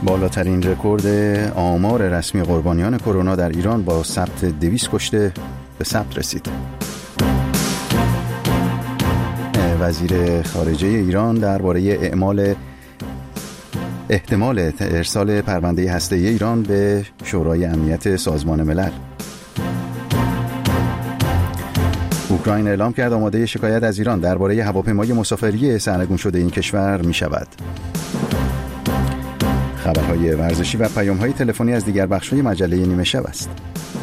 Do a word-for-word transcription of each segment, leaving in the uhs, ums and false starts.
بالاترین رکورد آمار رسمی قربانیان کرونا در ایران با ثبت دویست کشته به ثبت رسید. وزیر خارجه ایران درباره اعمال احتمال ارسال پرونده هسته‌ای ایران به شورای امنیت سازمان ملل. اوکراین اعلام کرد آماده شکایت از ایران درباره هواپیمای مسافری سرنگون شده این کشور می شود. خبرهای ورزشی و پیام‌های تلفنی از دیگر بخش‌های مجله نیمه شب است.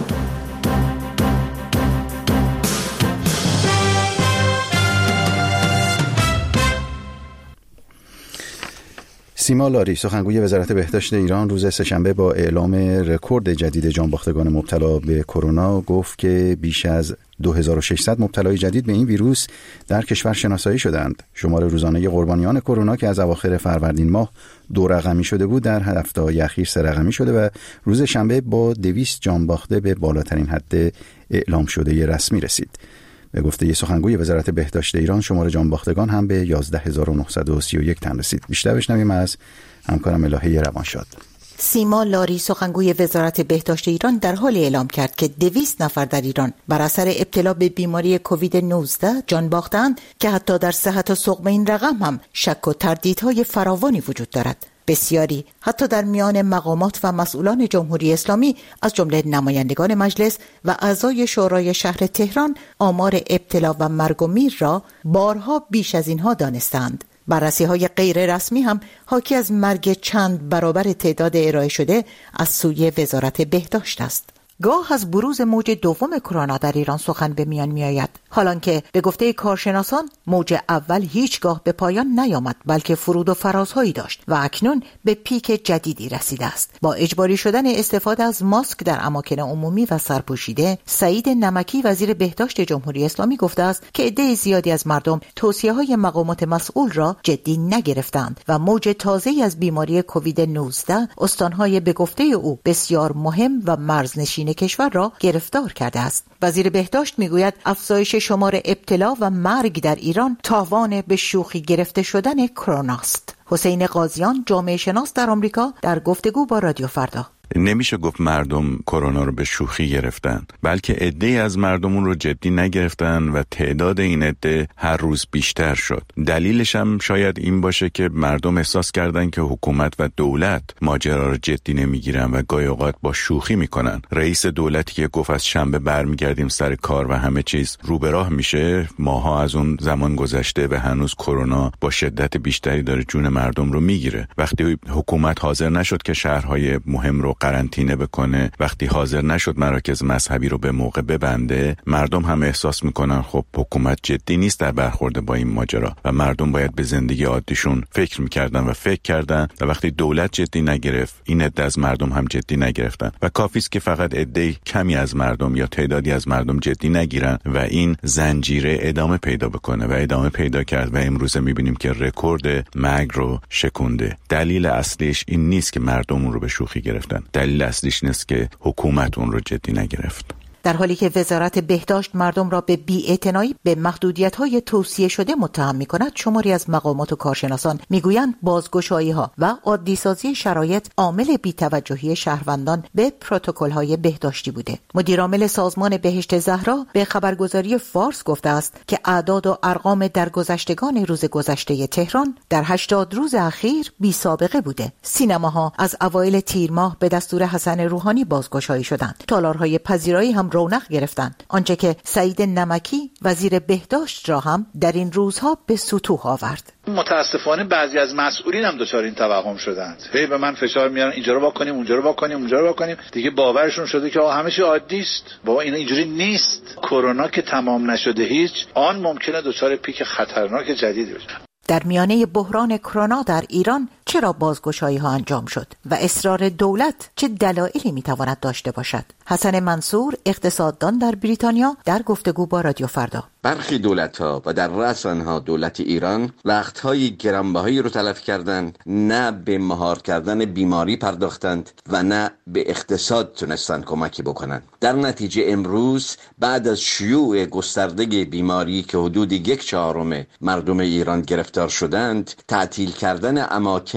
سیما لاری سخنگوی وزارت بهداشت ایران روز سه‌شنبه با اعلام رکورد جدید جانباختگان مبتلا به کرونا گفت که بیش از دو هزار و ششصد مبتلای جدید به این ویروس در کشور شناسایی شدند. شمار روزانه قربانیان کرونا که از اواخر فروردین ماه دو رقمی شده بود در هفته‌های اخیر سه رقمی شده و روز شنبه با دویست جانباخته به بالاترین حد اعلام شده رسمی رسید. به گفته سخنگوی وزارت بهداشت ایران شمار جانباختگان هم به یازده هزار و نهصد و سی و یک تن رسید. بیشتر بشنویم از همکارم الهه روانشاد. سیما لاری سخنگوی وزارت بهداشت ایران در حال اعلام کرد که دویست نفر در ایران بر اثر ابتلا به بیماری کووید نوزده جان باختند که حتی در صحت و سقم این رقم هم شک و تردیدهای فراوانی وجود دارد. بسیاری حتی در میان مقامات و مسئولان جمهوری اسلامی از جمله نمایندگان مجلس و اعضای شورای شهر تهران آمار ابتلا و مرگ و میر را بارها بیش از اینها دانستند. بررسی‌های غیر رسمی هم حاکی از مرگ چند برابر تعداد ارائه شده از سوی وزارت بهداشت است. گاه از بروز موج دوم کرونا در ایران سخن به میان می آید، حالانکه به گفته کارشناسان موج اول هیچگاه به پایان نیامد بلکه فرود و فرازهایی داشت و اکنون به پیک جدیدی رسیده است. با اجباری شدن استفاده از ماسک در اماکن عمومی و سرپوشیده، سعید نمکی وزیر بهداشت جمهوری اسلامی گفته است که عده زیادی از مردم توصیه‌های مقامات مسئول را جدی نگرفتند و موج تازه‌ای از بیماری کووید نوزده استانهای به گفته او بسیار مهم و مرزنشین کشور را گرفتار کرده است. وزیر بهداشت میگوید افزایش شمار ابتلا و مرگ در ایران تاوان به شوخی گرفته شدن کرونا است. حسین قاضیان جامعه شناس در آمریکا در گفتگو با رادیو فردا: نمیشه گفت مردم کرونا رو به شوخی گرفتن، بلکه عده‌ای از مردم اون رو جدی نگرفتن و تعداد این عده هر روز بیشتر شد. دلیلش هم شاید این باشه که مردم احساس کردن که حکومت و دولت ماجرا رو جدی نمیگیرن و گاهی اوقات با شوخی میکنن. رئیس دولتی که گفت از شنبه برمیگردیم سر کار و همه چیز رو به راه میشه، ماها از اون زمان گذشته و هنوز کرونا با شدت بیشتری داره جون مردم رو میگیره. وقتی حکومت حاضر نشد که شهرهای مهم رو قرنطینه بکنه، وقتی حاضر نشد مراکز مذهبی رو به موقع ببنده، مردم هم احساس میکنن خب حکومت جدی نیست در برخورد با این ماجرا و مردم باید به زندگی عادیشون فکر میکردن و فکر کردن و وقتی دولت جدی نگرفت، این عده از مردم هم جدی نگرفتن و کافی است که فقط عده کمی از مردم یا تعدادی از مردم جدی نگیرن و این زنجیره ادامه پیدا بکنه و ادامه پیدا کرد و امروز میبینیم که رکورد مرگ رو شکونده. دلیل اصلیش این نیست که مردم اون رو به شوخی گرفتن، دلیل اصلیش نیست که حکومت اون رو جدی نگرفت. در حالی که وزارت بهداشت مردم را به بی‌اعتنایی به محدودیت‌های توصیه شده متهم می‌کند، شماری از مقامات و کارشناسان می‌گویند بازگشایی‌ها و عادی‌سازی شرایط عامل بی‌توجهی شهروندان به پروتکل‌های بهداشتی بوده. مدیرعامل سازمان بهشت زهرا به خبرگزاری فارس گفته است که اعداد و ارقام درگذشتگان روز گذشته تهران در هشتاد روز اخیر بی‌سابقه بوده. سینماها از اوایل تیر ماه به دستور حسن روحانی بازگشایی شدند. تالارهای پذیرایی هم رونق گرفتند، آنچه که سعید نمکی وزیر بهداشت را هم در این روزها به سطوح آورد. متاسفانه بعضی از مسئولین هم دچار این توهم شدند. هی به من فشار میارن اینجا رو واکنیم، اونجا رو واکنیم، اونجا رو واکنیم. دیگه باورشون شده که آقا همه چی عادی است. بابا اینا اینجوری نیست. کرونا که تمام نشده هیچ، آن ممکنه دچار پیک خطرناک جدیدی بشه. در میانه بحران کرونا در ایران چرا بازگشایی ها انجام شد و اصرار دولت چه دلایلی میتواند داشته باشد؟ حسن منصور اقتصاددان در بریتانیا در گفتگو با رادیو فردا: برخی دولت‌ها و در رأس آنها دولت ایران وقت‌های گرانبهایی رو تلف کردند، نه به مهار کردن بیماری پرداختند و نه به اقتصاد تونستن کمکی بکنند. در نتیجه امروز بعد از شیوع گسترده بیماری که حدود یک چهارم مردم ایران گرفتار شدند، تعطیل کردن اماکن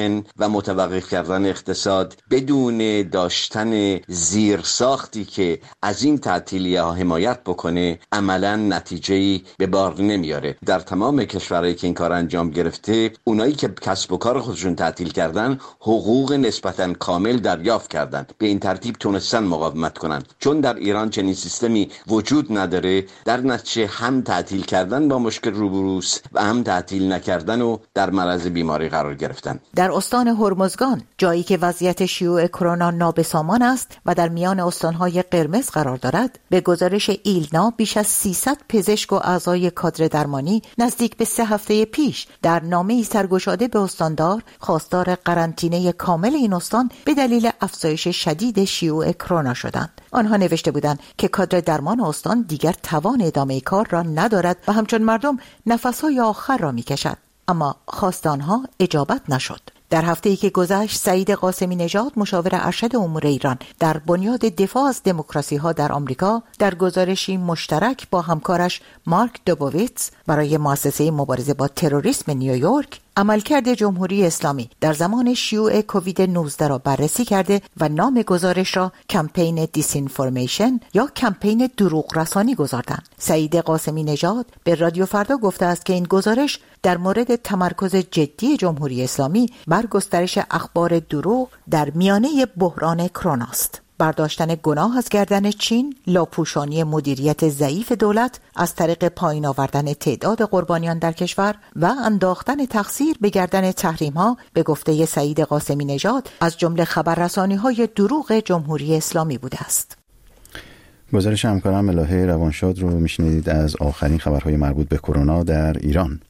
کردن و متوقف کردن اقتصاد بدون داشتن زیرساختی که از این تعطیلیه ها حمایت بکنه عملا نتیجه‌ای به بار نمیاره. در تمام کشورهایی که این کار انجام گرفته، اونایی که کسب و کار خودشون تعطیل کردن حقوق نسبتاً کامل دریافت کردن. به این ترتیب تونستن مقاومت کنن. چون در ایران چنین سیستمی وجود نداره، در نتیجه هم تعطیل کردن با مشکل روبروست و هم تعطیل نکردن و در معرض بیماری قرار گرفتن. در استان هرمزگان، جایی که وضعیت شیوع کرونا نابسامان است و در میان استانهای قرمز قرار دارد، به گزارش ایلنا بیش از سیصد پزشک و اعضای کادر درمانی نزدیک به سه هفته پیش در نامه‌ای سرگشاده به استاندار خواستار قرنطینه کامل این استان به دلیل افزایش شدید شیوع کرونا شدند. آنها نوشته بودند که کادر درمان استان دیگر توان ادامه کار را ندارد و همچون مردم نفس‌های آخر را می‌کشد، اما خواست آنها اجابت نشد. در هفته‌ای که گذشت، سعید قاسمی نژاد، مشاور ارشد امور ایران در بنیاد دفاع از دموکراسی‌ها در آمریکا، در گزارشی مشترک با همکارش مارک دوبویتس برای مؤسسه مبارزه با تروریسم نیویورک عملکرد جمهوری اسلامی در زمان شیوع کووید نوزده را بررسی کرده و نام گزارش را کمپین دیسینفورمیشن یا کمپین دروغ رسانی گذاردند. سعید قاسمی نژاد به رادیو فردا گفته است که این گزارش در مورد تمرکز جدی جمهوری اسلامی بر گسترش اخبار دروغ در میانه بحران کرونا است. برداشتن گناه از گردن چین، لاپوشانی مدیریت ضعیف دولت از طریق پایین آوردن تعداد قربانیان در کشور و انداختن تقصیر به گردن تحریم‌ها، به گفته سعید قاسمی نژاد، از جمله خبررسانی‌های دروغ جمهوری اسلامی بوده است. گزارش همکارم الهه روانشاد رو میشنیدید از آخرین خبرهای مربوط به کرونا در ایران.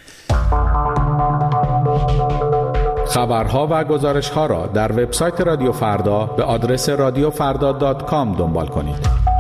خبرها و گزارش‌ها را در وبسایت رادیو فردا به آدرس رادیو فردا دات کام دنبال کنید.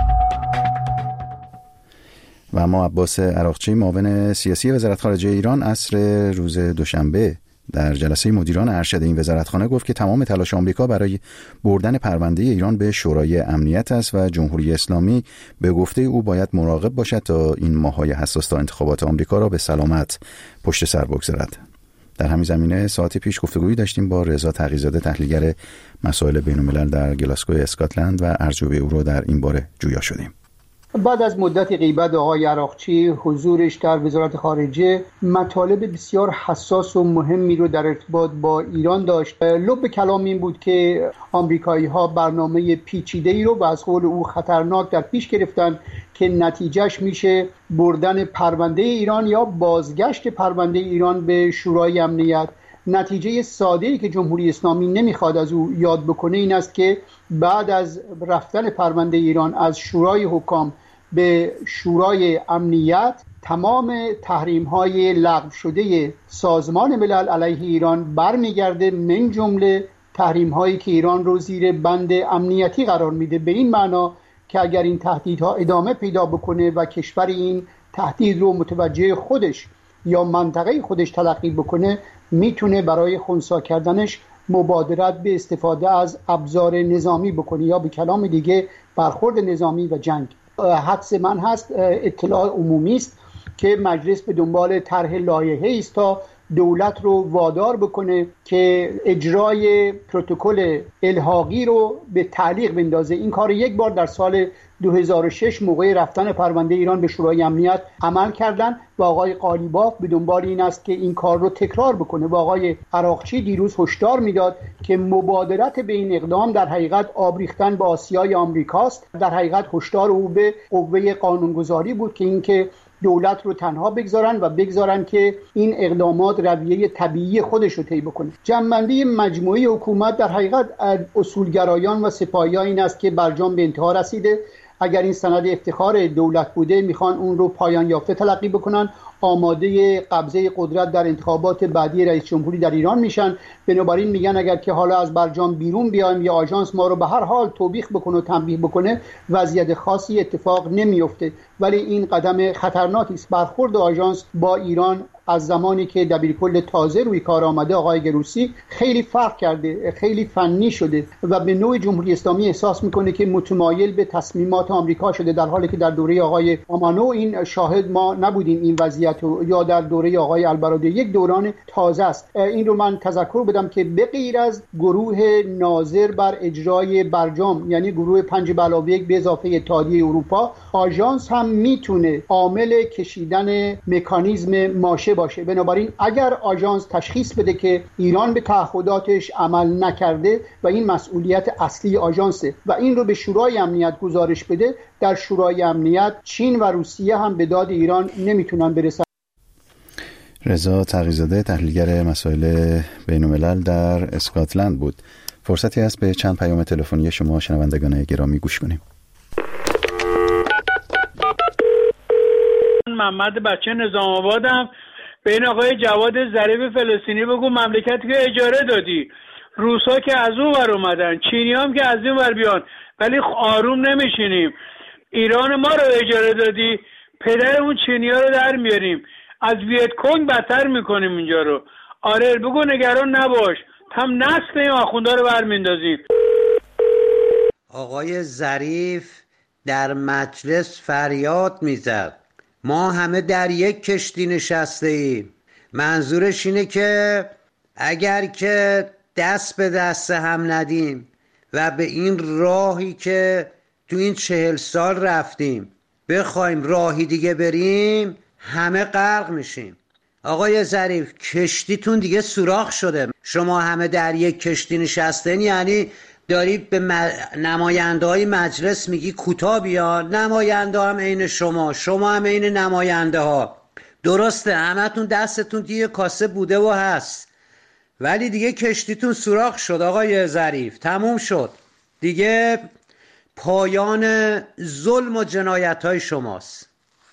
و اما عباس عراقچی، معاون سیاسی وزارت خارجه ایران، عصر روز دوشنبه در جلسه مدیران ارشد این وزارتخانه گفت که تمام تلاش آمریکا برای بردن پرونده ایران به شورای امنیت است و جمهوری اسلامی به گفته او باید مراقب باشد تا این ماه‌های حساس تا انتخابات آمریکا را به سلامت پشت سر بگذارد. در همین زمینه ساعتی پیش گفتگویی داشتیم با رضا تقی‌زاده، تحلیلگر مسائل بین‌الملل در گلاسگو اسکاتلند، و ارجوی او رو در این باره جویا شدیم. بعد از مدت غیبت آقای عراقچی، حضورش در وزارت خارجه مطالب بسیار حساس و مهمی رو در ارتباط با ایران داشت. لب کلام این بود که آمریکایی‌ها برنامه پیچیده‌ای رو و از قول او خطرناک در پیش گرفتن که نتیجهش میشه بردن پرونده ایران یا بازگشت پرونده ایران به شورای امنیت. نتیجه ساده‌ای که جمهوری اسلامی نمیخواد از او یاد بکنه این است که بعد از رفتن پرونده ایران از شورای حکام به شورای امنیت، تمام تحریم‌های لغو شده سازمان ملل علیه ایران برمیگرده، من جمله تحریم‌هایی که ایران رو زیر بند امنیتی قرار میده، به این معنا که اگر این تهدیدها ادامه پیدا بکنه و کشور این تهدید رو متوجه خودش یا منطقه خودش تلقی بکنه، میتونه برای خنثی کردنش مبادرت به استفاده از ابزار نظامی بکنه یا به کلام دیگه برخورد نظامی و جنگ. حدس من هست، اطلاع عمومی است که مجلس به دنبال طرح لایحه‌ای است تا دولت رو وادار بکنه که اجرای پروتکل الحاقی رو به تعلیق بندازه. این کار یک بار در سال دو هزار و شش موقع رفتن پرونده ایران به شورای امنیت عمل کردن و آقای قالیباف به دنبال این است که این کار رو تکرار بکنه و آقای عراقچی دیروز هشدار میداد که مبادرت به این اقدام در حقیقت آب ریختن به آسیای آمریکاست. در حقیقت هشدار او به قوه قانونگذاری بود که اینکه دولت رو تنها بگذارن و بگذارن که این اقدامات رویه طبیعی خودش رو طی بکنه. جمع‌بندی مجموعی حکومت در حقیقت اصولگرایان و سپاهیان این است که برجام به انتها رسیده. اگر این سند افتخار دولت بوده میخوان اون رو پایان یافته تلقی بکنن، آماده قبضه قدرت در انتخابات بعدی رئیس جمهوری در ایران میشن. بنابراین میگن اگر که حالا از برجام بیرون بیایم یا آژانس ما رو به هر حال توبیخ بکنه و تنبیه بکنه، وضعیت خاصی اتفاق نمیفته. ولی این قدم خطرناکی است. برخورد آژانس با ایران از زمانی که دبیرکل تازه روی کار آمده آقای گروسی خیلی فرق کرده، خیلی فنی شده و به نوع جمهوری اسلامی احساس میکنه که متمایل به تصمیمات آمریکا شده، در حالی که در دوره آقای آمانو این شاهد ما نبودیم این وضعیت رو، یا در دوره آقای البرادعی. یک دوران تازه است. این رو من تذکر بدم که به غیر از گروه ناظر بر اجرای برجام، یعنی گروه پنج به علاوه یک به اضافه اتحادیه اروپا، آژانس هم میتونه عامل کشیدن مکانیزم ماشه باشه. بنابراین اگر آژانس تشخیص بده که ایران به تعهداتش عمل نکرده و این مسئولیت اصلی آژانسه و این رو به شورای امنیت گزارش بده، در شورای امنیت چین و روسیه هم به داد ایران نمیتونن برسن. رضا تقی‌زاده، تحلیلگر مسائل بین‌الملل در اسکاتلند بود. فرصتی است به چند پیام تلفنی شما شنوندگان گرامی گوش کنیم. محمد بچه نظام آبادم. به این آقای جواد ظریف فلسطینی بگو مملکتی که اجاره دادی، روسا که از اون ور اومدن، چینی هم که از این ور بیان، ولی آروم نمیشینیم. ایران ما رو اجاره دادی، پدر اون چینی ها رو در میاریم، از ویت کنگ بدتر میکنیم اینجا رو. آره بگو نگران نباش، هم نسل این آخوندا رو برمیندازیم. آقای ظریف در مجلس فریاد میزد ما همه در یک کشتی نشسته ایم. منظورش اینه که اگر که دست به دست هم ندیم و به این راهی که تو این چهل سال رفتیم بخوایم راهی دیگه بریم، همه غرق میشیم. آقای ظریف کشتیتون دیگه سوراخ شده، شما همه در یک کشتی نشستین، یعنی دارید به نماینده های مجلس میگی کوتاه بیان، نماینده هم عین شما، شما هم عین نماینده ها. درسته همتون دستتون دیگه کاسه بوده و هست، ولی دیگه کشتیتون سوراخ شد آقای ظریف، تموم شد دیگه، پایان ظلم و جنایت های شماست.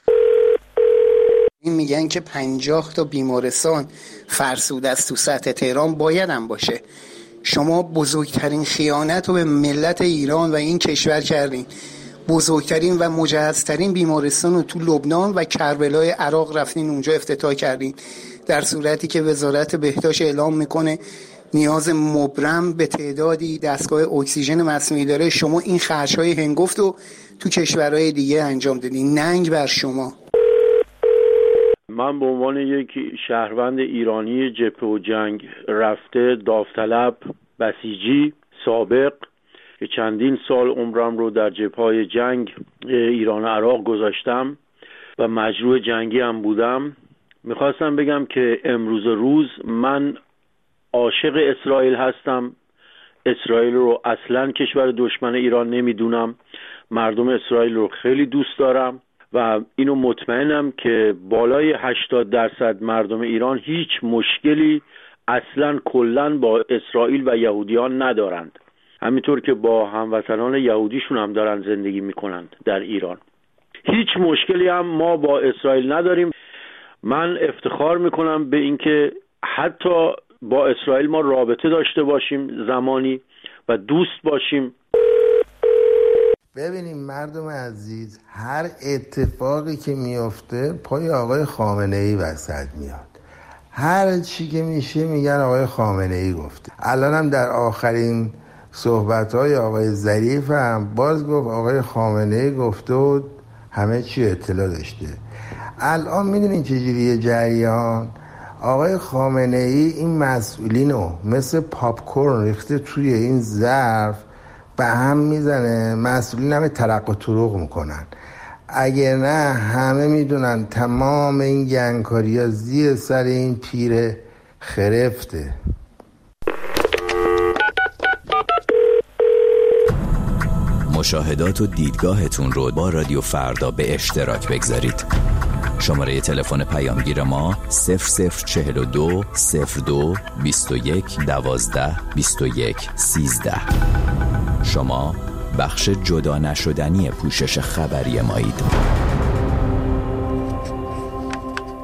این میگن که پنجاه تا بیمارستان فرسوده است تو سطح تهران، باید هم باشه. شما بزرگترین خیانت رو به ملت ایران و این کشور کردین. بزرگترین و مجهزترین بیمارستان رو تو لبنان و کربلای عراق رفتین اونجا افتتاح کردین، در صورتی که وزارت بهداشت اعلام میکنه نیاز مبرم به تعدادی دستگاه اکسیژن مصنوعی داره. شما این خرج‌های هنگفت رو تو کشورهای دیگه انجام دادین. ننگ بر شما. من به عنوان یک شهروند ایرانی جبهه و جنگ رفته، داوطلب، بسیجی سابق که چندین سال عمرم رو در جبهه‌های جنگ ایران و عراق گذاشتم و مجروح جنگی هم بودم، میخواستم بگم که امروز روز من عاشق اسرائیل هستم. اسرائیل رو اصلاً کشور دشمن ایران نمیدونم. مردم اسرائیل رو خیلی دوست دارم و اینو مطمئنم که بالای هشتاد درصد مردم ایران هیچ مشکلی اصلاً کلاً با اسرائیل و یهودیان ندارند، همینطور که با هموطنان یهودیشون هم دارن زندگی میکنند در ایران. هیچ مشکلی هم ما با اسرائیل نداریم. من افتخار میکنم به اینکه حتی با اسرائیل ما رابطه داشته باشیم زمانی و دوست باشیم. ببینیم مردم عزیز، هر اتفاقی که میفته پای آقای خامنه ای وسط میاد. هر چی که میشه میگن آقای خامنه ای گفته. الان هم در آخرین صحبت‌های آقای ظریف هم باز گفت آقای خامنه ای گفته و همه چی اطلاع داشته. الان میدونین چجوریه جریان؟ آقای خامنه ای این مسئولینو مثل پاپکورن ریخته توی این ظرف به هم میزنه، مسئولین همه ترق و طرق میکنن. اگه نه همه میدونن تمام این گنگکاری ها زیر سر این پیر خرفته. مشاهدات و دیدگاهتون رو با رادیو فردا به اشتراک بگذارید. شماره تلفن پیامگیر ما صفر صفر چهل و دو صفر دو بیست و یک دوازده بیست و یک سیزده. شما بخش جدا نشدنی پوشش خبری مایید.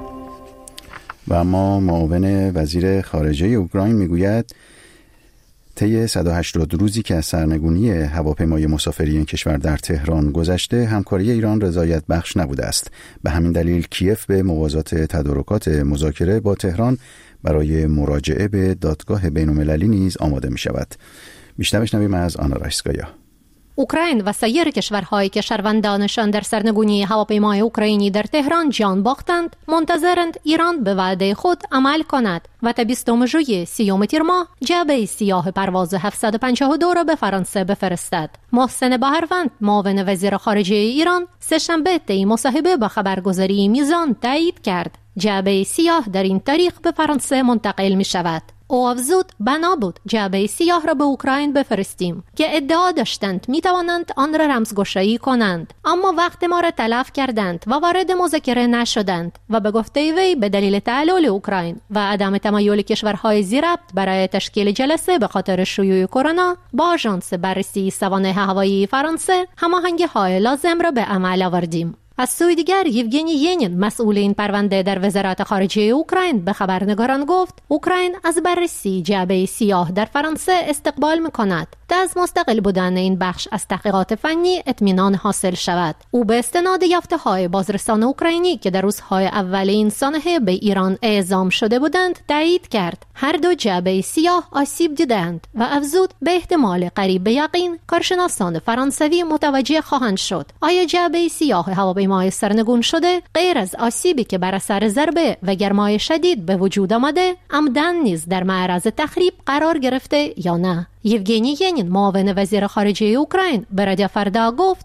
و اما معاون وزیر خارجه اوکراین میگوید طی صد و هشتاد روزی که از سرنگونی هواپیمای مسافری این کشور در تهران گذشته، همکاری ایران رضایت بخش نبوده است. به همین دلیل کیف به موازات تدارکات مذاکره با تهران برای مراجعه به دادگاه بین‌المللی نیز آماده می شود. بیشتر بشنویم از آنا رایسکایا. اوکراین و سایر کشورهایی که شهروندانشان در سرنگونی هواپیمای اوکراینی در تهران جان باختند، منتظرند ایران به وعده خود عمل کند و تا بیستم ژوئیه سیوم تیر ماه جعبه سیاه پرواز هفتصد و پنجاه و دو را به فرانسه بفرستد. محسن بهروند، معاون وزیر خارجه ایران، سه‌شنبه طی مصاحبه با خبرگزاری میزان تایید کرد جعبه سیاه در این تاریخ به فرانسه منتقل می شود. او افزود بنا بود جعبه سیاه را به اوکراین بفرستیم که ادعا داشتند می توانند آن را رمزگشایی کنند، اما وقت ما را تلف کردند و وارد مذاکره نشدند و به گفته وی به دلیل تعلل اوکراین و عدم تمایل کشورهای ذی‌ربط برای تشکیل جلسه به خاطر شیوع کرونا با آژانس بررسی سوانح هوایی فرانسه هماهنگی‌های لازم را به عمل آوردیم. از سوی دیگر یوگنی ینین، مسئول این پرونده در وزارت خارجه اوکراین، به خبرنگاران گفت اوکراین از بررسی جعبه سیاه در فرانسه استقبال می‌کند تا از مستقل بودن این بخش از تحقیقات فنی اطمینان حاصل شود. او به استناد یافته‌های بازرسان اوکراینی که در روزهای اول این سانحه به ایران اعزام شده بودند تایید کرد هر دو جعبه سیاه آسیب دیدند و افزود به احتمال قریب به یقین کارشناسان فرانسوی متوجه خواهند شد آیا جعبه سیاه هواپیمای سرنگون شده غیر از آسیبی که بر اثر ضربه و گرمای شدید به وجود آمده عمدن نیز در معرض تخریب قرار گرفته یا نه. یوگنی ینین، معاون وزیر خارجه اوکراین، به رادیو فردا گفت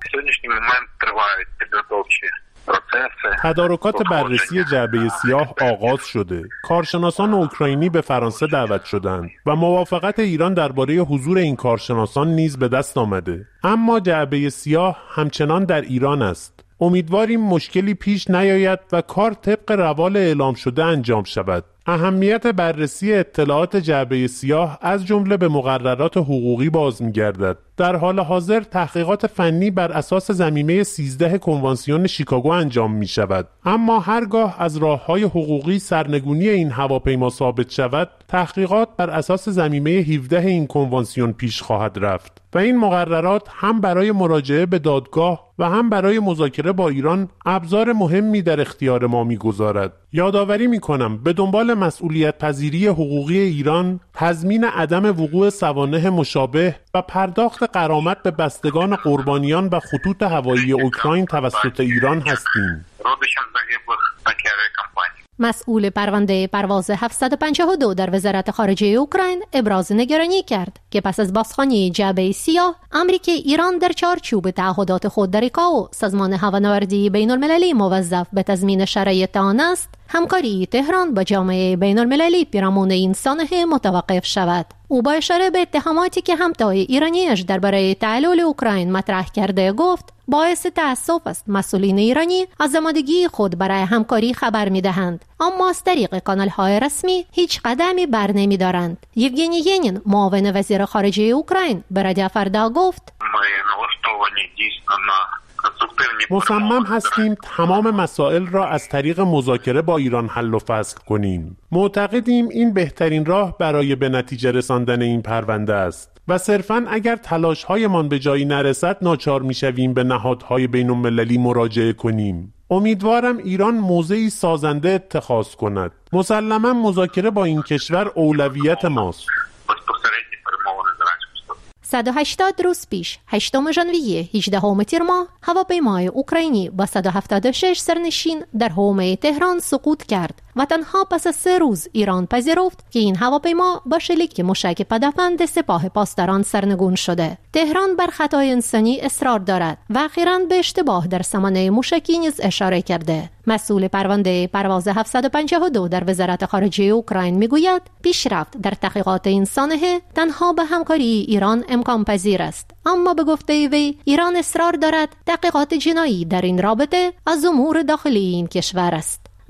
تدارکات بررسی جعبه سیاه آغاز شده. کارشناسان اوکراینی به فرانسه دعوت شدند و موافقت ایران درباره حضور این کارشناسان نیز به دست آمده. اما جعبه سیاه همچنان در ایران است. امیدواریم مشکلی پیش نیاید و کار طبق روال اعلام شده انجام شود. اهمیت بررسی اطلاعات جعبه سیاه از جمله به مقررات حقوقی باز می‌گردد. در حال حاضر تحقیقات فنی بر اساس ضمیمه سیزده کنوانسیون شیکاگو انجام می‌شود، اما هرگاه از راه‌های حقوقی سرنگونی این هواپیما ثابت شود، تحقیقات بر اساس ضمیمه هفده این کنوانسیون پیش خواهد رفت و این مقررات هم برای مراجعه به دادگاه و هم برای مذاکره با ایران ابزار مهمی در اختیار ما می‌گذارد. یادآوری می‌کنم به دنبال مسئولیت پذیری حقوقی ایران، تضمین عدم وقوع سوانح مشابه و پرداخت غرامت به بستگان قربانیان و خطوط هوایی اوکراین توسط ایران هستیم. مسئول پرونده پرواز هفتصد و پنجاه و دو در وزارت خارجه اوکراین ابراز نگرانی کرد که پس از بازخوانی جعبه سیاه، امری که ایران در چارچوب تعهدات خود در ایکائو، سازمان هوانوردی بین‌المللی موظف به تضمین شرایط آن است، همکاری تهران با جامعه بین‌المللی پیرامون این سانحه متوقف شود. او با اشاره به اتهاماتی که همتای ایرانیش درباره تعلل اوکراین مطرح کرده گفت باعث تأسف است مسئولین ایرانی از آمادگی خود برای همکاری خبر می‌دهند، اما از طریق کانال‌های رسمی هیچ قدمی بر نمی‌دارند. یوگنی ینین، معاون وزیر خارجه اوکراین، به رادیو فردا گفت مصمم هستیم تمام مسائل را از طریق مذاکره با ایران حل و فصل کنیم. معتقدیم این بهترین راه برای به نتیجه رساندن این پرونده است و صرفاً اگر تلاش‌هایمان به جایی نرسد ناچار می‌شویم به نهادهای بین‌المللی مراجعه کنیم. امیدوارم ایران موضعی سازنده اتخاذ کند. مسلماً مذاکره با این کشور اولویت ماست. صد و هشتاد روز پیش، هشتم ژانویه هجدهم تیر ماه، هواپیمای اوکراینی با صد و هفتاد و شش سرنشین در حومه تهران سقوط کرد و تنها پس از سه روز ایران پذیرفت که این هواپیما با شلیک موشک پدافند سپاه پاسداران سرنگون شده. تهران بر خطای انسانی اصرار دارد و اخیراً به اشتباه در سامانه موشکی نیز اشاره کرده. مسئول پرونده پرواز هفتصد و پنجاه و دو در وزارت خارجه اوکراین میگوید پیشرفت در تحقیقات این سانحه تنها به همکاری ایران امکان پذیر است، اما به گفته وی ایران اصرار دارد تحقیقات جنایی در این رابطه از امور داخلی این کشور است.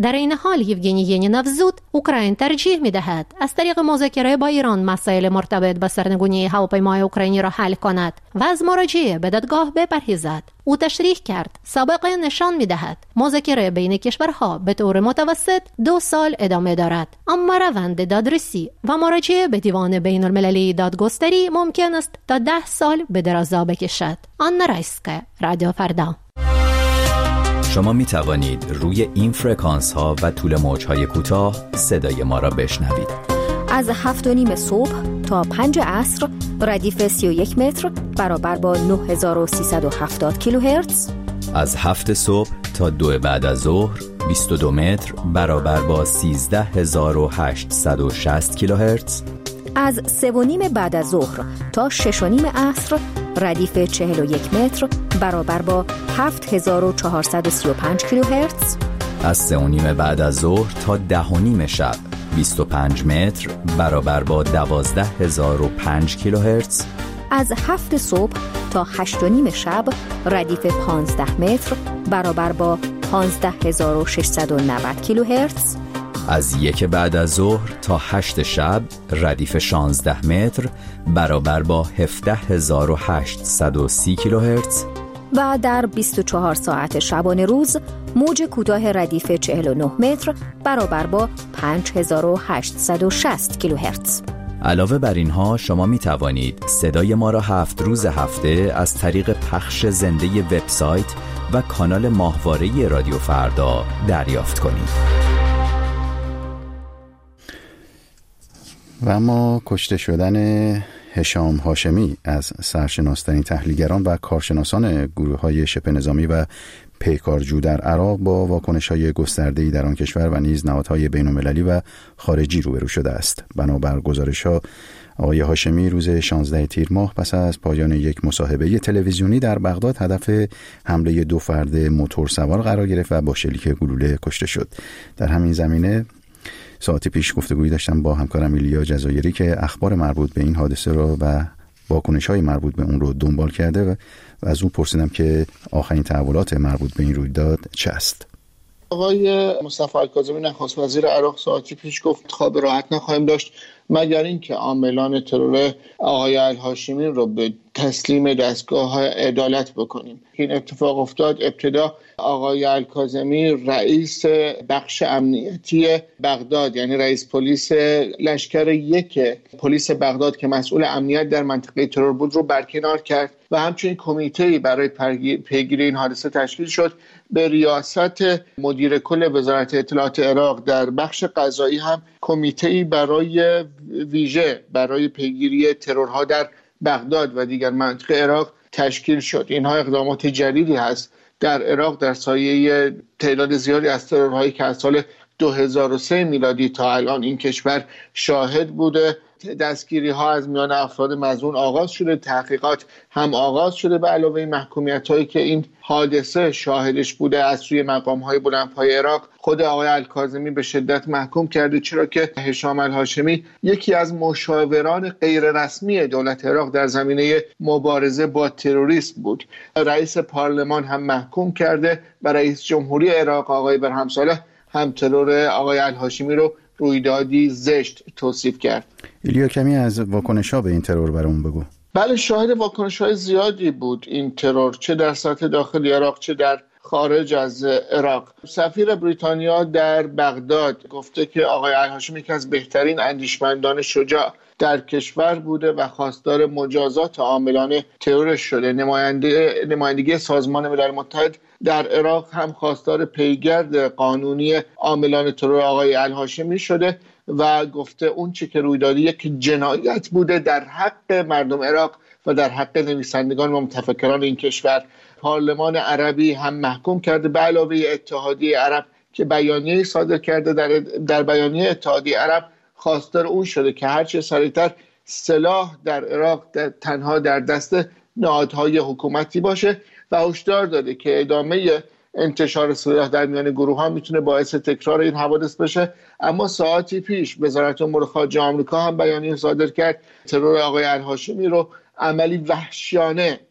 در این حال یوگنی ینینوزود اوکراین ترجیح می‌دهد از طریق مذاکره با ایران مسائل مرتبط با سرنگونی هواپیمای اوکراینی را حل کند و از مراجعه به دادگاه بپرهیزد. او تشریح کرد سابقه نشان می‌دهد مذاکره بین کشورها به طور متوسط دو سال ادامه دارد، اما روند دادرسی و مراجعه به دیوان بین المللی دادگستری ممکن است تا ده سال به درازا بکشد. آنا رایسکا، رادیو فردا. شما می توانید روی این فرکانس ها و طول موج های کوتاه صدای ما را بشنوید. از هفت و نیم صبح تا پنج عصر ردیف سی و یک متر برابر با نه هزار و سیصد و هفتاد کیلوهرتز. از هفت صبح تا دو بعد از ظهر بیست و دو متر برابر با سیزده هزار و هشتصد و شصت کیلوهرتز. از سه و نیم بعد از ظهر تا شش و نیم عصر ردیف چهل و یک متر برابر با هفت هزار و چهارصد و سی و پنج کیلوهرتز. از سه و نیم بعد از ظهر تا ده و نیم شب بیست و پنج متر برابر با دوازده هزار و پنج کیلوهرتز. از هفت صبح تا هشت و نیم شب ردیف پانزده متر برابر با پانزده هزار و ششصد و نود کیلوهرتز. از یک بعد از ظهر تا هشت شب ردیف شانزده متر برابر با هفده هزار و هشتصد و سی کیلوهرتز. و در بیست و چهار ساعت شبانه روز موج کوتاه ردیف چهل و نه متر برابر با پنج هزار و هشتصد و شصت کیلوهرتز. علاوه بر اینها شما می توانید صدای ما را هفت روز هفته از طریق پخش زنده وبسایت و کانال ماهواره رادیو فردا دریافت کنید. و اما کشته شدن هشام هاشمی از سرشناس‌ترین تحلیلگران و کارشناسان گروه‌های شبه نظامی و پیکارجو در عراق با واکنش‌های گسترده‌ای در آن کشور و نیز نهادهای بین‌المللی و خارجی روبرو شده است. بنابر گزارش‌ها آقای هاشمی روز شانزده تیر ماه پس از پایان یک مصاحبه تلویزیونی در بغداد هدف حمله دو فرد موتورسوار قرار گرفت و با شلیک گلوله کشته شد. در همین زمینه ساعتی پیش گفتگویی داشتم با همکارم ایلیا جزایری که اخبار مربوط به این حادثه را و واکنش‌های مربوط به اون رو دنبال کرده و از اون پرسیدم که آخرین تحولات مربوط به این رویداد چه است. آقای مصطفی الکاظمی نخست وزیر عراق ساعتی پیش گفت خواب راحت نخواهیم داشت مگر اینکه عاملان ترور آقای الهاشمی رو به تسلیم دستگاه عدالت بکنیم. این اتفاق افتاد ابتدا آقای الکاظمی رئیس بخش امنیتی بغداد یعنی رئیس پلیس لشکر یک پلیس بغداد که مسئول امنیت در منطقه ترور بود رو برکنار کرد و همچنین کمیته‌ای برای پیگیری این حادثه تشکیل شد. به ریاست مدیر کل وزارت اطلاعات عراق در بخش قضایی هم کمیته‌ای برای ویژه برای پیگیری ترورها در بغداد و دیگر مناطق عراق تشکیل شد. اینها اقدامات جدیدی هست در عراق در سایه تعداد زیادی از ترورهایی که از سال دو هزار و سه میلادی تا الان این کشور شاهد بوده. دستگیری ها از میان افراد مظنون آغاز شده، تحقیقات هم آغاز شده به علاوه محکومیت هایی که این حادثه شاهدش بوده از سوی مقام های بلندپایه عراق. خود آقای الکاظمی به شدت محکوم کرده، چرا که هشام الهاشمی یکی از مشاوران غیر رسمی دولت عراق در زمینه مبارزه با تروریسم بود. رئیس پارلمان هم محکوم کرده و رئیس جمهوری عراق آقای برهم صالح هم ترور آقای الهاشمی رو رویدادی زشت توصیف کرد. ایلیا کمی از واکنش‌ها به این ترور برامون بگو. بله، شاهد واکنش‌های زیادی بود این ترور، چه در سطح داخل عراق چه در خارج از عراق. سفیر بریتانیا در بغداد گفته که آقای الهاشمی یکی از بهترین اندیشمندان شجاع در کشور بوده و خواستار مجازات عاملان ترورش شده. نماینده نمایندگی سازمان ملل متحد در عراق هم خواستار پیگرد قانونی عاملان ترور آقای الهاشمی شده و گفته اون چه که روی داده یک جنایت بوده در حق مردم عراق و در حق نویسندگان و متفکران این کشور. پارلمان عربی هم محکوم کرده به علاوه اتحادیه عرب که بیانیه صادر کرده در, در بیانیه اتحادیه عرب خواستار اون شده که هرچه سریعتر سلاح در عراق در تنها در دست نهادهای حکومتی باشه و هشدار داده که ادامه انتشار سلاح در میان گروه ها میتونه باعث تکرار این حوادث بشه. اما ساعتی پیش وزارت امور خارجه آمریکا هم بیانیه صادر کرد ترور آقای الهاشمی رو عملی وحشیانه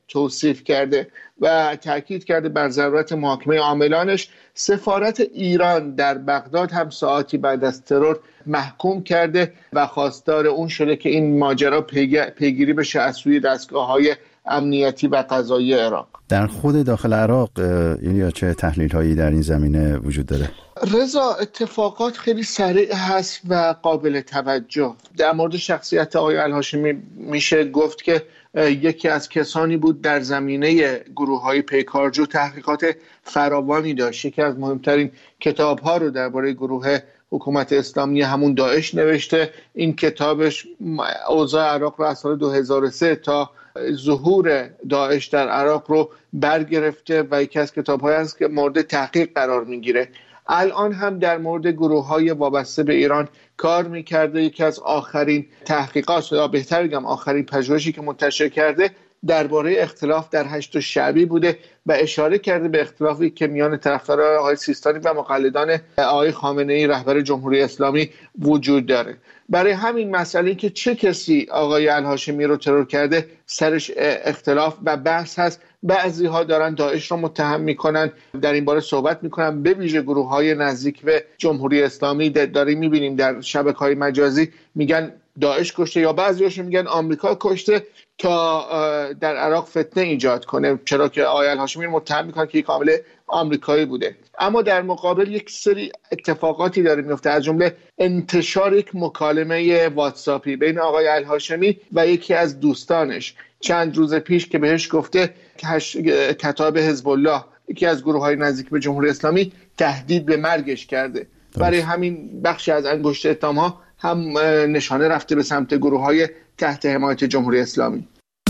توصیف کرده و تاکید کرده بر ضرورت محاکمه عاملانش. سفارت ایران در بغداد هم ساعتی بعد از ترور محکوم کرده و خواستار اون شده که این ماجرا پیگیری بشه از سوی دستگاه‌های امنیتی و قضایی عراق. در خود داخل عراق یا چه تحلیل هایی در این زمینه وجود داره؟ رضا، اتفاقات خیلی سریع هست و قابل توجه. در مورد شخصیت آقای الهاشمی میشه گفت که یکی از کسانی بود در زمینه گروه‌های پیکارجو تحقیقات فراوانی داشت. یکی از مهمترین کتاب‌ها رو درباره گروه حکومت اسلامی همون داعش نوشته. این کتابش اوضاع عراق رو از سال دو هزار و سه تا ظهور داعش در عراق رو برگرفته و یکی از کتاب‌هایی است که مورد تحقیق قرار میگیره. الان هم در مورد گروه‌های وابسته به ایران کار میکرده. یکی از آخرین تحقیقات یا بهتر بگم آخرین پژوهشی که منتشر کرده درباره اختلاف در هشت شعبی بوده و اشاره کرده به اختلافی که میان طرفداران آقای سیستانی و مقلدان آقای خامنه‌ای رهبر جمهوری اسلامی وجود داره. برای همین مسئله که چه کسی آقای الهاشمی رو ترور کرده سرش اختلاف و بحث هست. بعضی ها دارن داعش رو متهم میکنن، در این باره صحبت میکنن، به ویژه گروه های نزدیک به جمهوری اسلامی داریم میبینیم در شبکه‌های مجازی میگن داعش کشته یا بعضی‌هاشون میگن آمریکا کشته تا در عراق فتنه ایجاد کنه، چرا که آقای الهاشمی رو متهم میکنن که یک عامل آمریکایی بوده. اما در مقابل یک سری اتفاقاتی داره میفته، از جمله انتشار یک مکالمه واتساپی بین آقای الهاشمی و یکی از دوستانش چند روز پیش که بهش گفته کتاب حزب الله، یکی از گروه‌های نزدیک به جمهوری اسلامی، تهدید به مرگش کرده. برای همین بخشی از انگشت اتهام‌ها هم نشانه رفته به سمت گروه‌های تحت حمایت جمهوری اسلامی.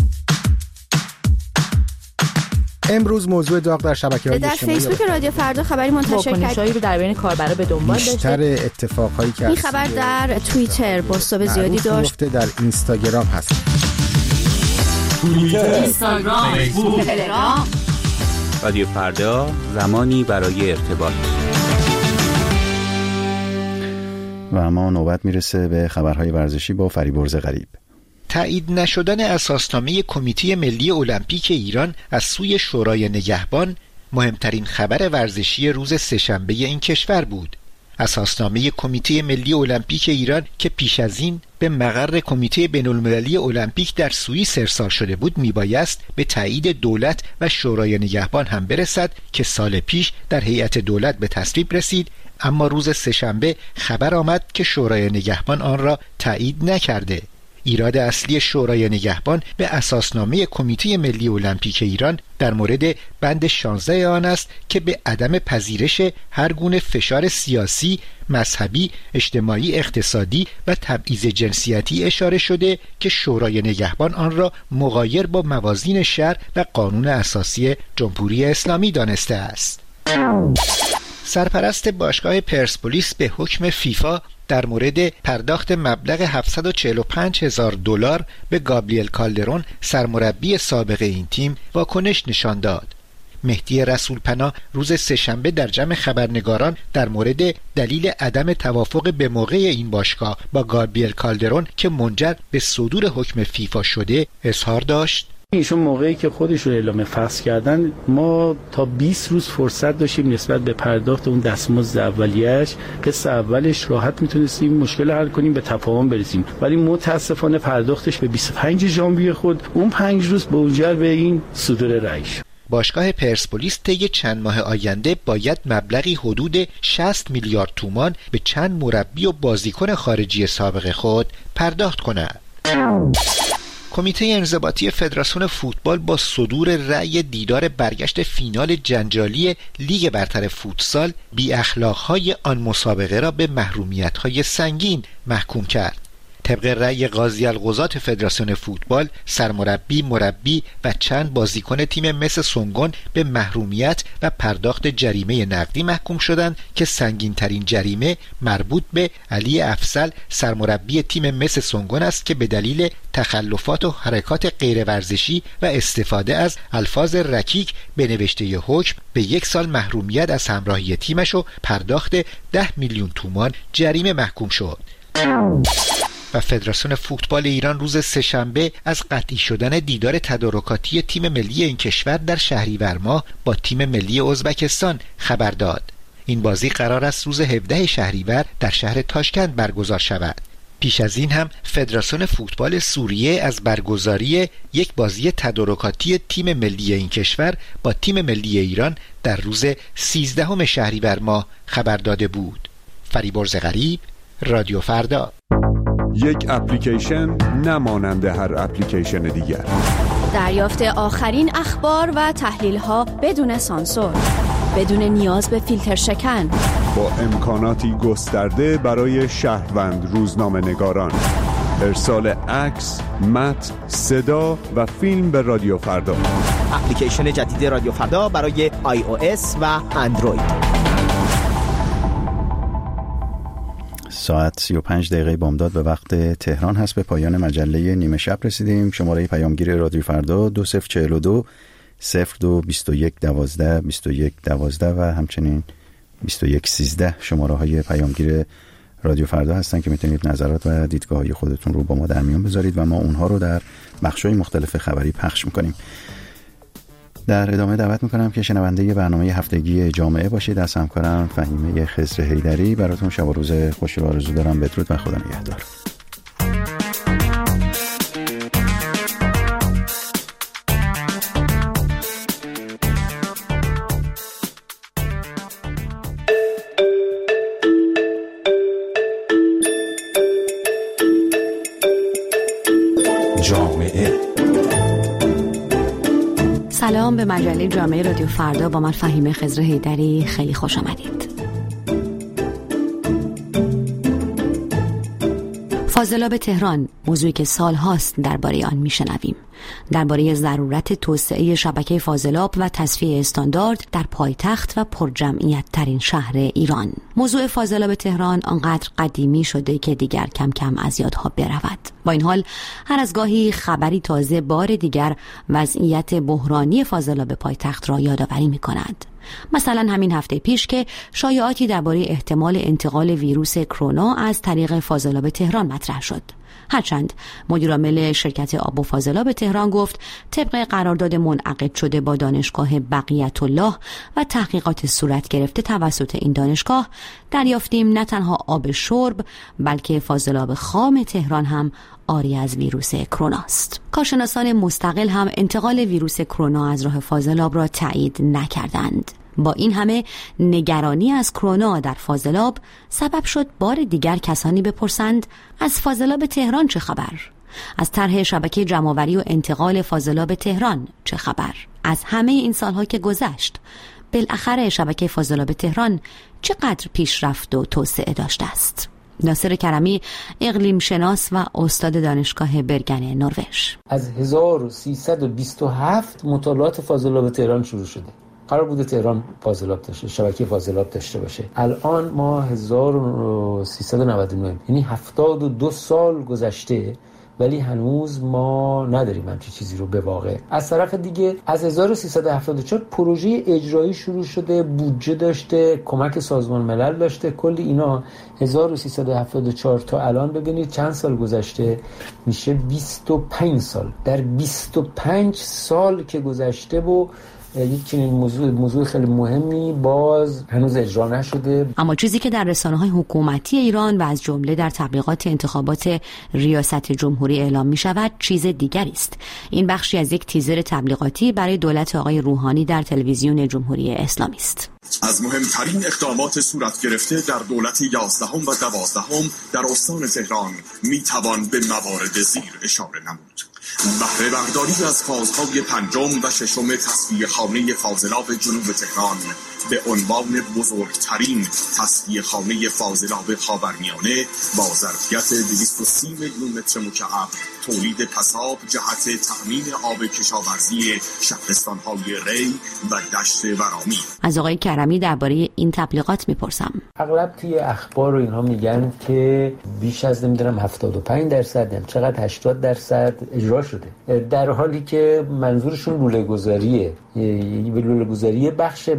امروز موضوع داغ در شبکه‌های اجتماعی در فیسبوک رادیو فردا خبری منتشر کرد رو در بین کاربرا به دنبال داشته. بیشتر اتفاقایی که این خبر در توییتر بازتاب زیادی داشت، در اینستاگرام هست. توییتر، اینستاگرام، فیسبوک، تلگرام. رادیو فردا، زمانی برای ارتباط. و اما نوبت میرسه به خبرهای ورزشی با فریبرز غریب. تایید نشدن اساسنامه کمیته ملی المپیک ایران از سوی شورای نگهبان مهمترین خبر ورزشی روز سه‌شنبه این کشور بود. اساسنامه کمیته ملی المپیک ایران که پیش از این به مقر کمیته بین‌المللی المپیک در سوئیس ارسال شده بود میبایست به تایید دولت و شورای نگهبان هم برسد که سال پیش در هیئت دولت به تصویب رسید، اما روز سه‌شنبه خبر آمد که شورای نگهبان آن را تایید نکرده. ایراد اصلی شورای نگهبان به اساسنامه کمیته ملی المپیک ایران در مورد بند شانزده آن است که به عدم پذیرش هر گونه فشار سیاسی، مذهبی، اجتماعی، اقتصادی و تبعیض جنسیتی اشاره شده که شورای نگهبان آن را مغایر با موازین شرع و قانون اساسی جمهوری اسلامی دانسته است. سرپرست باشگاه پرسپولیس به حکم فیفا در مورد پرداخت مبلغ هفتصد و چهل و پنج هزار دلار به گابریل کالدرون سرمربی سابق این تیم واکنش نشان داد. مهدی رسولپناه روز سه‌شنبه در جمع خبرنگاران در مورد دلیل عدم توافق به موقع این باشگاه با گابریل کالدرون که منجر به صدور حکم فیفا شده اظهار داشت: ایشون موقعی که خودشون اعلام فسخ کردن ما تا بیست روز فرصت داشتیم نسبت به پرداخت اون دستمزد اولیه‌اش، قسط اولش راحت میتونستیم مشکل حل کنیم، به تفاهم برسیم، ولی متاسفانه پرداختش به بیست و پنج ژانویه خود اون پنج روز منجر به این صدور رأی شد. باشگاه پرسپولیس طی چند ماه آینده باید مبلغی حدود شصت میلیارد تومان به چند مربی و بازیکن خارجی سابق خود پرداخت کند. کمیته انضباطی فدراسیون فوتبال با صدور رأی دیدار برگشت فینال جنجالی لیگ برتر فوتسال بی اخلاق‌های آن مسابقه را به محرومیت‌های سنگین محکوم کرد. طبق رأی قاضی القضات فدراسیون فوتبال، سرمربی، مربی و چند بازیکن تیم مس سونگون به محرومیت و پرداخت جریمه نقدی محکوم شدند که سنگین‌ترین جریمه مربوط به علی افضل سرمربی تیم مس سونگون است که به دلیل تخلفات و حرکات غیر ورزشی و استفاده از الفاظ رکیک به نوشته حکم به یک سال محرومیت از همراهی تیمش و پرداخت ده میلیون تومان جریمه محکوم شد. و فدراسیون فوتبال ایران روز سه‌شنبه از قطعی شدن دیدار تدارکاتی تیم ملی این کشور در شهریور ماه با تیم ملی ازبکستان خبر داد. این بازی قرار است روز هفدهم شهریور در شهر تاشکند برگزار شود. پیش از این هم فدراسیون فوتبال سوریه از برگزاری یک بازی تدارکاتی تیم ملی این کشور با تیم ملی ایران در روز سیزدهم شهریور ماه خبر داده بود. فریبرز غریب، رادیو فردا. یک اپلیکیشن نمانند هر اپلیکیشن دیگر. دریافت آخرین اخبار و تحلیل‌ها بدون سانسور، بدون نیاز به فیلتر شکن، با امکاناتی گسترده برای شهروند روزنامه نگاران. ارسال عکس، متن، صدا و فیلم به رادیو فردا. اپلیکیشن جدید رادیو فردا برای آی او اس و اندروید. ساعت سی و پنج دقیقه بامداد به وقت تهران هست. به پایان مجله نیمه شب رسیدیم. شماره پیامگیر رادیو فردا دو صفر چهل و دو صفر دو بیست و یک دوازده بیست و یک دوازده و همچنین بیست و یک سیزده شماره های پیامگیر رادیو فردا هستن که میتونید نظرات و دیدگاه های خودتون رو با ما در میان بذارید و ما اونها رو در بخش‌های مختلف خبری پخش میکنیم. در ادامه دعوت میکنم که شنونده برنامه هفتگی جامعه باشید. از همکارم فهیمه خضر حیدری براتون شب و روز خوشی رو آرزو دارم. بدرود و خدا نگهدار. سلام به مجله جامعه رادیو فردا، با من فهیمه خضر حیدری. خیلی خوش آمدید. فاضلاب تهران، موضوعی که سالهاست درباره آن میشنویم، درباره ضرورت توسعه شبکه فاضلاب و تصفیه استاندارد در پایتخت و پرجمعیت ترین شهر ایران. موضوع فاضلاب تهران آنقدر قدیمی شده که دیگر کم کم از یادها برود. با این حال هر از گاهی خبری تازه بار دیگر وضعیت بحرانی فاضلاب پایتخت را یادآوری می‌کند. مثلا همین هفته پیش که شایعاتی درباره احتمال انتقال ویروس کرونا از طریق فاضلاب تهران مطرح شد. هرچند مدیرعامل شرکت آب و فاضلاب تهران گفت طبق قرارداد منعقد شده با دانشگاه بقیت الله و تحقیقات صورت گرفته توسط این دانشگاه دریافتیم نه تنها آب شرب بلکه فاضلاب خام تهران هم آری از ویروس کرونا است. کارشناسان مستقل هم انتقال ویروس کرونا از راه فاضلاب را تایید نکردند. با این همه نگرانی از کرونا در فاضلاب سبب شد بار دیگر کسانی بپرسند از فاضلاب تهران چه خبر؟ از طرح شبکه جمع‌آوری و انتقال فاضلاب تهران چه خبر؟ از همه این سالها که گذشت بالاخره شبکه فاضلاب تهران چقدر پیشرفت و توسعه داشته است؟ ناصر کرمی، اقلیم شناس و استاد دانشگاه برگن نروژ: از هزار و سیصد و بیست و هفت مطالعات فاضلاب تهران شروع شده. قرار بوده تهران فاضلاب داشته، شبکه فاضلاب داشته باشه. الان ما هزار و سیصد و نود و نه، یعنی هفتاد و دو سال گذشته ولی هنوز ما نداریم همچین چیزی رو به واقع. از طرف دیگه از هزار و سیصد و هفتاد و چهار پروژه اجرایی شروع شده، بودجه داشته، کمک سازمان ملل داشته، کلی اینا. هزار و سیصد و هفتاد و چهار تا الان ببینید چند سال گذشته، میشه بیست و پنج سال. در بیست و پنج سال که گذشته و یک چنین موضوع موضوع خیلی مهمی باز هنوز اجرا نشده. اما چیزی که در رسانه‌های حکومتی ایران و از جمله در تبلیغات انتخابات ریاست جمهوری اعلام می شود چیز دیگری است. این بخشی از یک تیزر تبلیغاتی برای دولت آقای روحانی در تلویزیون جمهوری اسلامی است. از مهمترین اقدامات صورت گرفته در دولت یازدهم و دوازدهم در استان تهران می توان به موارد زیر اشاره نمود. بهره برداری از فازهای پنجم و ششم تصفیه خانه فاضلاب جنوب تهران به عنوان بزرگترین تصفیه خانه فاضلاب خاورمیانه با ظرفیت دویست و سی میلیون متر مکعب تولید پساب جهت تأمین آب کشاورزی شهرستان‌های ری و دشت ورامین. از آقای کرمی درباره این تبلیغات میپرسم. اغلب توی اخبار و اینها میگن که بیش از نمیدونم هفتاد و پنج درصد، چقدر هشتاد درصد اجرا شده، در حالی که منظورشون لوله گذاریه. لوله گذاری بخش بخش دیگه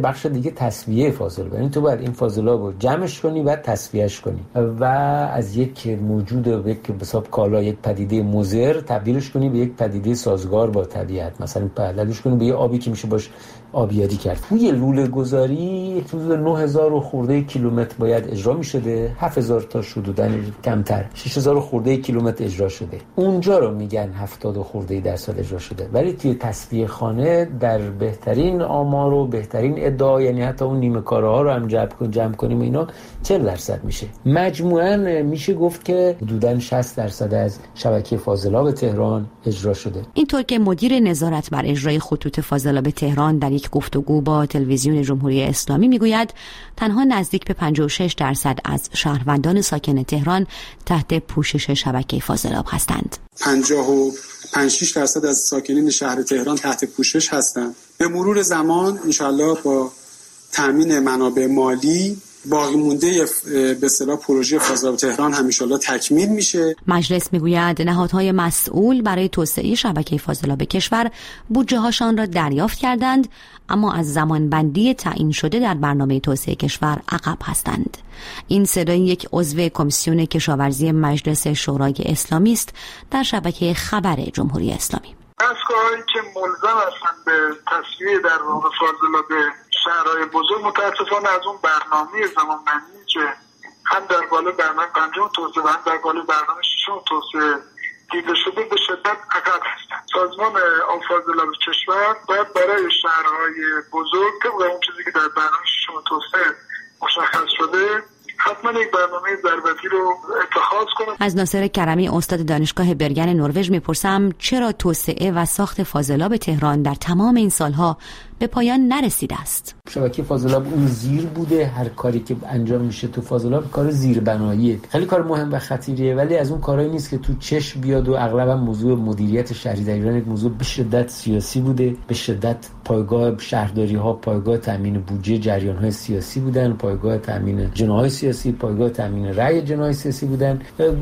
تصفیه فاضلاب، یعنی تو باید این فاضلاب رو جمعش کنی و تصفیهش کنی و از یک موجود و یک به حساب کالا، یک پدیده مضر تبدیلش کنی به یک پدیده سازگار با طبیعت، مثلا تبدیلش کنی به یه آبی که میشه باش آبیاری کرد. توی لوله گذاری حدود نه هزار خورده کیلومتر باید اجرا میشده، هفت هزار تا حدوداً کمتر، شش هزار خورده کیلومتر اجرا شده. اونجا رو میگن هفتاد خورده درصد اجرا شده. ولی توی تصفیه خانه در بهترین آمار و بهترین ادعا، یعنی حتی اون نیمه کاره ها رو هم جمع کنیم جمع کنیم اینا چهل درصد میشه. مجموعاً میشه گفت که حدوداً شصت درصد از شبکه فاضلاب تهران اجرا شده. اینطور که مدیر نظارت بر اجرای خطوط فاضلاب تهران در یک گفتگو با تلویزیون جمهوری اسلامی میگوید تنها نزدیک به پنجاه و شش درصد از شهروندان ساکن تهران تحت پوشش شبکه فاضلاب هستند. پنجاه و پنج شش درصد از ساکنین شهر تهران تحت پوشش هستند. به مرور زمان انشالله با تامین منابع مالی باقی مونده به اصطلاح پروژه فاضلاب تهران هم ان شاءالله تکمیل میشه. مجلس میگوید نهادهای مسئول برای توسعه شبکه فاضلاب کشور بودجه هاشان را دریافت کردند، اما از زمانبندی تعیین شده در برنامه توسعه کشور عقب هستند. این صدای یک عضو کمیسیون کشاورزی مجلس شورای اسلامی است در شبکه خبر جمهوری اسلامی. دستگاه‌هایی که ملزم هستند به تصفیه در واقع فاضلاب شهرهای بزرگ متاسفانه از اون برنامه زمانبندی که هم در قالب برنامه پنجم توسعه و هم در قالب برنامه ششم توسعه دیده شده به شدت عقب هستند. سازمان آب فاضلاب کشور باید برای شهرهای بزرگ طبق اون چیزی که در برنامه ششم توسعه مشخص شده حتما یک برنامه ضربتی رو اتخاذ کنم. از ناصر کرمی استاد دانشگاه برگن نروژ میپرسم چرا توسعه و ساخت فاضلاب تهران در تمام این سالها به پایان نرسیده است. شبکه فاضلاب اون زیر بوده، هر کاری که انجام میشه تو فاضلاب کار زیربناییه، خیلی کار مهم و خطیریه، ولی از اون کارهایی نیست که تو چشم بیاد و اغلب موضوع مدیریت شهری در ایران یک موضوع به شدت سیاسی بوده، به شدت پایگاه شهرداری ها پایگاه تامین بودجه جریان های سیاسی بودن، پایگاه تامین جناح سیاسی، پایگاه تامین رأی جناح سیاسی بودن.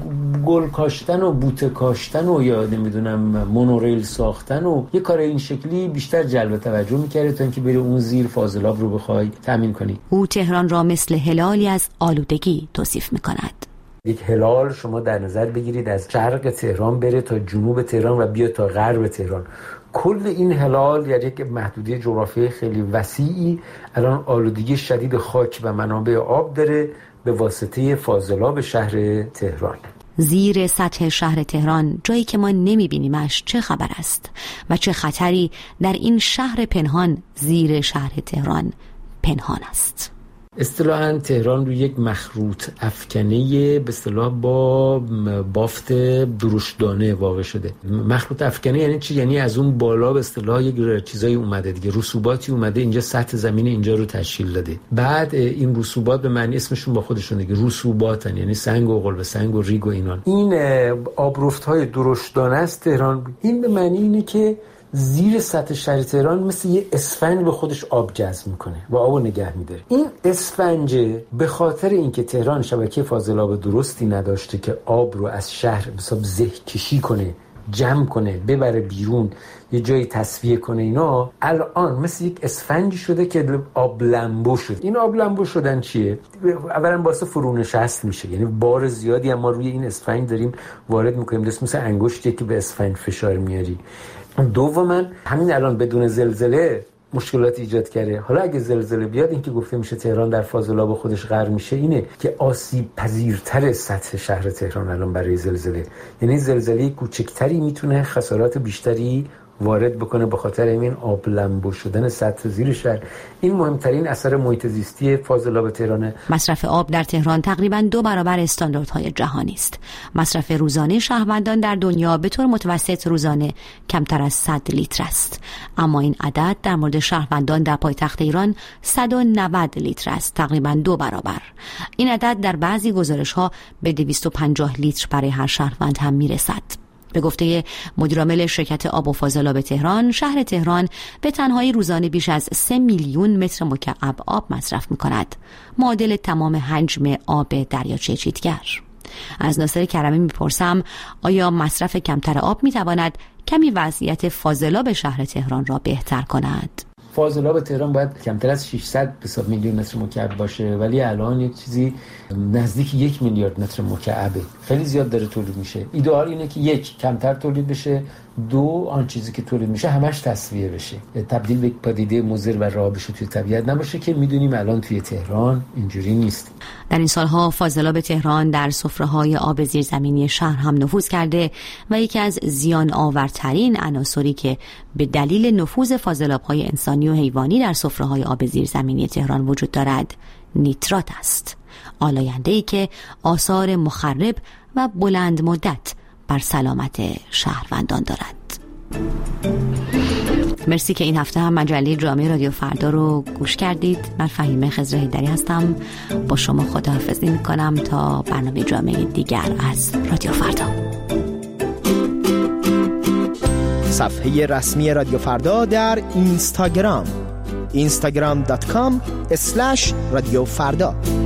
گل کاشتن و بوته کاشتن و یا نمیدونم مونوریل ساختن و یه کار این شکلی بیشتر جلب توجه می‌کرد تا اینکه بری اون زیر فاضلاب رو بخوای تامین کنی. او تهران را مثل هلالی از آلودگی توصیف می‌کند. یک هلال شما در نظر بگیرید از شرق تهران بره تا جنوب تهران و بیا تا غرب تهران. کل این هلال یعنی یک محدوده جغرافیایی خیلی وسیعی الان آلودگی شدید خاک و منابع آب داره به واسطه فاضلاب شهر تهران. زیر سطح شهر تهران، جایی که ما نمیبینیمش، چه خبر است و چه خطری در این شهر پنهان زیر شهر تهران پنهان است. اصطلاحاً تهران رو یک مخروط افکنه به اصطلاح با بافت درشتدانه واقع شده. مخروط افکنه یعنی چی؟ یعنی از اون بالا به اصطلاح یک چیزایی اومده دیگه، رسوباتی اومده اینجا، سطح زمین اینجا رو تشکیل داده. بعد این رسوبات به معنی اسمشون با خودشون دیگه رسوباتن، یعنی سنگ و قلب سنگ و ریگ و اینان. این آبرفت‌های درشتدانه است تهران. این به معنی اینه که زیر سطح شهر تهران مثل یه اسفنج به خودش آب جذب میکنه و آبو نگه میداره. این اسفنج به خاطر اینکه تهران شبکه فاضلاب درستی نداشته که آب رو از شهر به حساب زه کشی کنه، جمع کنه، ببره بیرون، یه جایی تصفیه کنه، اینا الان مثل یک اسفنجی شده که آب لمبو شد. این آب لمبو شدن چیه؟ اولا باعث فرونشست میشه، یعنی بار زیادی ما روی این اسفنج داریم وارد میکنیم، درست مثل انگشتی که به اسفنج فشار میاری. دوما همین الان بدون زلزله مشکلات ایجاد کرده. حالا اگه زلزله بیاد، این که گفته میشه تهران در فاضلاب خودش غرق میشه، اینه که آسیب پذیرتر سطح شهر تهران الان برای زلزله، یعنی زلزله کوچکتری میتونه خسارات بیشتری وارد بکنه به خاطر این آب لمبو شدن سطح زیر شهر. این مهمترین اثر محیط زیستی فاضلاب تهرانه. مصرف آب در تهران تقریباً دو برابر استانداردهای جهانی است. مصرف روزانه شهروندان در دنیا به طور متوسط روزانه کمتر از صد لیتر است، اما این عدد در مورد شهروندان در پایتخت ایران صد و نود لیتر است، تقریباً دو برابر. این عدد در بعضی گزارش‌ها به دویست و پنجاه لیتر برای هر شهروند هم میرسد. به گفته مدیرعامل شرکت آب و فاضلاب تهران، شهر تهران به تنهایی روزانه بیش از سه میلیون متر مکعب آب مصرف می‌کند، معادل تمام حجم آب دریاچه چیتگر. از ناصر کرمی میپرسم آیا مصرف کمتر آب میتواند کمی وضعیت فاضلاب شهر تهران را بهتر کند؟ فاضلاب تهران باید کمتر از ششصد میلیون متر مکعب باشه، ولی الان یک چیزی نزدیک یک میلیارد متر مکعبه، خیلی زیاد داره تولید میشه. ایدئال اینه که یک کمتر تولید بشه، دو آن چیزی که تولید میشه همش تصفیه بشه، تبدیل به پدیده مضر و راه بشه توی طبیعت نباشه که میدونیم الان توی تهران اینجوری نیست. در این سالها فاضلاب تهران در سفره‌های آب زیرزمینی شهر هم نفوذ کرده و یکی از زیان آورترین عناصری که به دلیل نفوذ فاضلاب‌های انسانی و حیوانی در سفره‌های آب زیرزمینی تهران وجود دارد نیترات است، آلاینده‌ای که آثار مخرب و بلند مدت بر سلامت شهروندان دارد. مرسی که این هفته هم مجله جامعه رادیو فردا رو گوش کردید. من فهیمه خضر هیدری هستم، با شما خداحافظی میکنم تا برنامه جامعه دیگر از رادیو فردا. صفحه رسمی رادیو فردا در اینستاگرام اینستاگرام دات کام اسلش رادیو فردا.